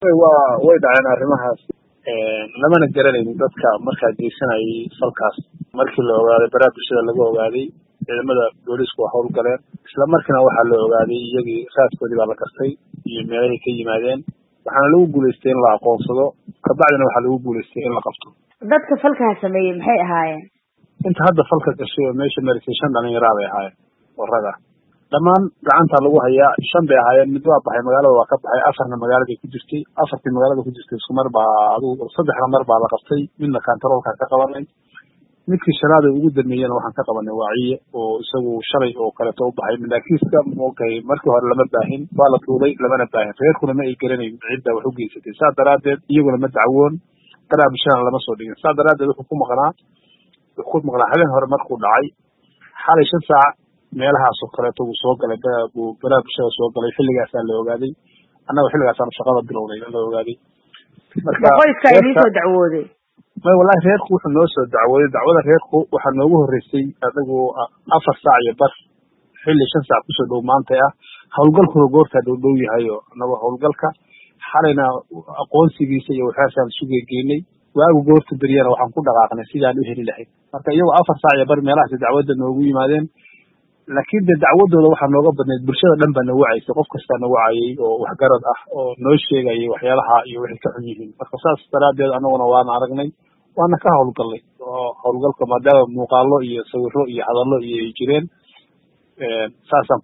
way dhaceen arrimahaas lamana garanaynin dadka markaa geysanayay falkaas markii la ogaaday baraha bulshada laga ogaaday ciidamada booliisku waa hawl galeen isla markiina waxaa la ogaaday iyagii raadkoodii baa la gartay iyo meelahay ka yimaadeen waxaana lagu guulaystay in la aqoonsado kabacdina waxaa lagu guulaystay in la qabto dadka falkaa sameeyey maxay ahaayeen inta hadda falka gashay oo meesha marisay 5 dhalinyaro bay ahaayeen waraga dhammaan gacanta lagu hayaa 5 bay ahaayeen mid waa baxay magaalada waa ka baxay 4na magaalada ku jirtay 4tii magaalada ku jirtay isku mar baa adigu 3 mar baa la qabtay midna kantaroolka ka qabanay midkii shanaad ugu dambeeyana waxaan ka qabanay waaciye oo isagu shalay oo kale u baxay milaakiiska moogay markii hore lama baahin waa la tuuday lamana baahin reerkuna ma ay garanayn cidda wax u geysatay saa daraadeed iyaguna ma dacwoon baraha bulshada lama soo dhigin saa daraadeed wuxuu ku maqnaa habeen hore markuu dhacay xalay 5 saac meelahaas oo kale uu soo galay baraha bulshada soo galay xilligaas la ogaaday annaga xilligaas aan shaqada bilownay la ogaaday marka qoyska ay soo dacwooday ما والله reerku wuxuu noo soo dacwooday dacwada reerku waxa noogu horeysay adagu 4 saac iyo bar xilli 5 saac ku soo dhow maanta hawlgalku goorta dhow yahay oo anagu hawlgalka xalayna aqoonsigiisa iyo waxaasaan sugeeynay waagu goorta bariyana waxaan ku dhaqaaqnay sidaan u heli lahayd marka iyagu 4 saac iyo bar meelaha dacwada noogu yimaadeen laakiin dacwadooda waxa nooga badneed bulshada dhan baa nagu wacaysay qof kasta nagu wacayay oo wax garad ah oo noo sheegayay waxyaalaha iyo wixii ka xun yihiin marka saas daraadeed anaguna waan aragnay waana ka hawlgalay oo hawlgalka maadaama muuqaalo iyo sawirro iyo hadallo iyo jireen saasaan ku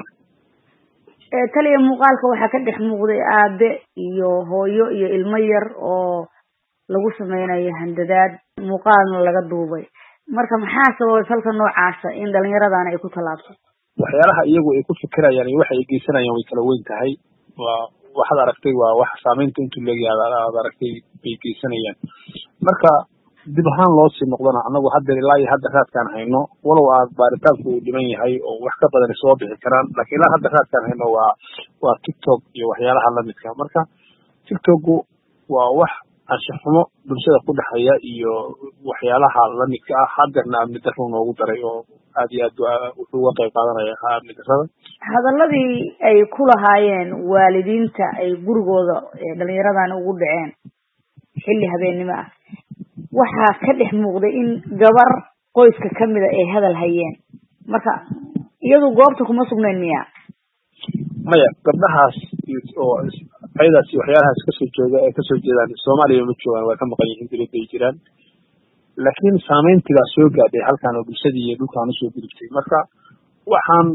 raacnay taliya muuqaalka waxa ka dhex muuqday aabe iyo hooyo iyo ilmo yar oo lagu sameynayo handadaad muuqaalna laga duubay marka maxaa sababay falka noocaasa in dhalinyaradan ay ku talaabto waxyaalaha iyagu ay ku fikirayaan iyo waxa ay geysanayaan way kala weyn tahay waxaad aragtay waa wax saameynta intuu leeyahay aad aragtay bay geysanayaan marka dib ahaan loo sii noqdana anagu hadda ilaa iyo hadda raadkaan hayno walow aad baaritaanku uu dhiman yahay oo wax ka badan soo bixi karaan laakiin ilaa hadda raadkaan hayno waa TikTok iyo waxyaalaha la midka marka TikTok waa wax anshaxumo bulshada ku dhaxaya iyo waxyaalaha la midka ah haddana amni darro noogu daray oo aad iyo aad wuxuu uga qayb qaadanaya amni darrada hadalladii ay ku lahaayeen waalidiinta ay gurigooda dhalinyaradan ugu dhaceen xilli habeenimo ah waxaa ka dhex muuqday in gabar qoyska kamida ay hadal hayeen marka iyadu goobta kuma sugnayn miya maya gabdhahaas oo ayadaas waxyaalahaas kasoo jeedaan Soomaaliya ma joogaan waa ka maqan yihiin dibadda ay jiraan laakiin saameyntiga soo gaadhay halkan oo bulshadii iyo dhulkaan u soo gudubtay marka waxaan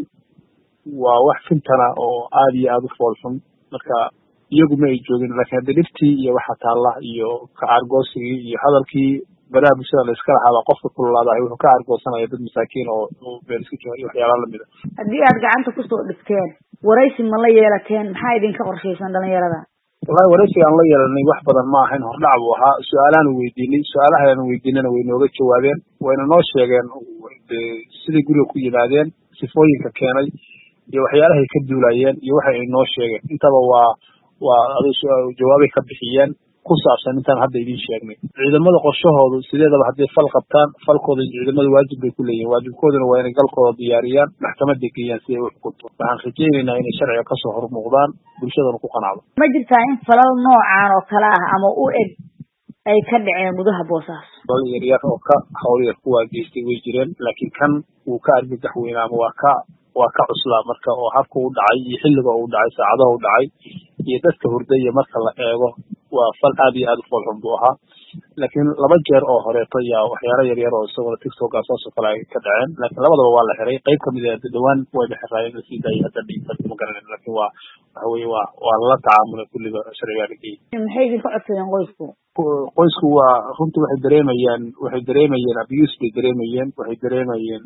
waa wax fintana oo aad iyo aad u foolxun marka iyagu ma ay joogin laakiin dhibtii iyo waxa taala iyo ka argoosigii iyo hadalkii baraha bulshada la iska lahaa qofka kululaadahay wuxuu ka argoosanaya dad masaakiin oo beel iska jooga iyo waxyaalaha lamid ah haddii aad gacanta ku soo dhigteen waraysi ma la yeelateen maxaa idinka qorshaysan dhalinyarada wallahi waraysi aan la yeelanay wax badan ma ahayn hordhac buu ahaa su'aalaan weydiinay su'aalahan weydiinana way nooga jawaabeen wayna noo sheegeen sidii guriga ku yimaadeen sifooyinka keenay iyo waxyaalaha ay ka duulayeen iyo waxa ay noo sheegeen intaba waa jawaabay ka bixiyeen ku saabsan intaan hadda idin sheegnay ciidamada qorshahoodu sideedaba hadday fal qabtaan falkooda ciidamada waajib bay ku leeyihiin waajibkooduna waa inay galkooda diyaariyaan maxkamadda geeyaan si ay u xukunto waxaan rajaynaynaa inay sharciga kasoo hormuuqdaan bulshadana ku qanacdo ma jirtaa in falal noocaan oo kale ah ama u eg ay ka dhaceen gudaha Boosaaso falal yaryar oo ka hawl yar kuwaa geystay way jireen laakiin kan uu ka argagax weynaa ama waa ka cuslaa marka oo habka uu dhacay iyo xilliga uu dhacay saacadaha uu dhacay iyo dadka hurdaya marka la eego waa fal aad iyo aad u foolxun buu ahaa laakiin 2 jeer oo horeeto yaa waxyaalo yaryar oo isagoo TikTok soo kale ay ka dhaceen laakiin labadaba waa la xiray qayb kamid ah dhawaan way la xiraayeen si day hadda dhigta ma garanayno laakiin waxa weeye waa la tacaamulay kulliga sharciga dhigay maxay idin ka codsadeen qoysku waa runtii waxay dareemayeen abuse bay dareemayeen waxay dareemayeen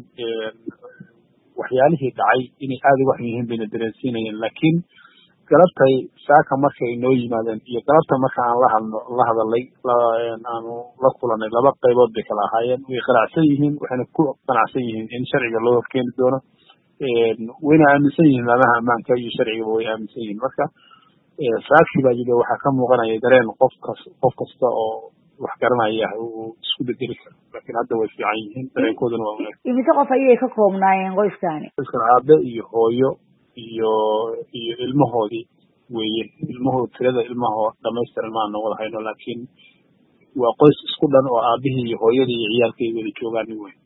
waxyaalihii dhacay inay aad uga xun yihiin bayna dareensiinayeen laakiin galabtay saaka marka ay noo yimaadeen iyo galabta marka aan la hadalay aanu la kulanay 2 qaybood bay kala ahaayeen way qanacsan yihiin waxayna ku qanacsan yihiin in sharciga loo horkeeni doono wayna aaminsan yihiin laamaha ammaanka iyo sharciga way aaminsan yihiin marka saaki baa jira waxaa ka muuqanaya dareen qof kasta oo wax garanaya uu isku bedeli karo laakiin hadda way fiican yihiin dareenkooduna waa wanaagsan imise qof ayay ka koobnaayeen qoyskani aabe iyo hooyo iyo ilmahoodii weeye ilmuhu tirada ilmaha dhamaystiran ma noqon hayno laakiin waa qoys isku dhan oo aabihii iyo hooyadii iyo ciyaalkii wada joogaan weeye